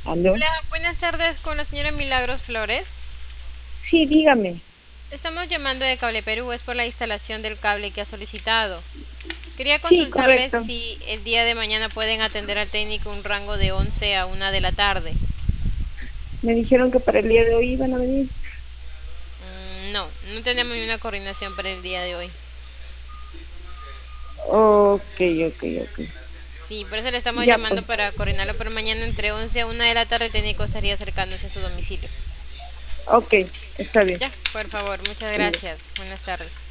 ¿Aló? Hola, buenas tardes con la señora Milagros Flores. Sí, dígame. Estamos llamando de Cable Perú, es por la instalación del cable que ha solicitado. Quería Sí, consultarles correcto. si el día de mañana pueden atender al técnico un rango de 11 a 1 de la tarde. Me dijeron que para el día de hoy iban a venir. No, no tenemos ni una coordinación para el día de hoy. Ok, ok, ok. Sí, por eso le estamos Ya llamando pues. para coordinarlo para mañana entre 11 a 1 de la tarde. El técnico estaría acercándose a su domicilio. Ok, está bien. Ya, por favor, muchas Ya. gracias. Buenas tardes.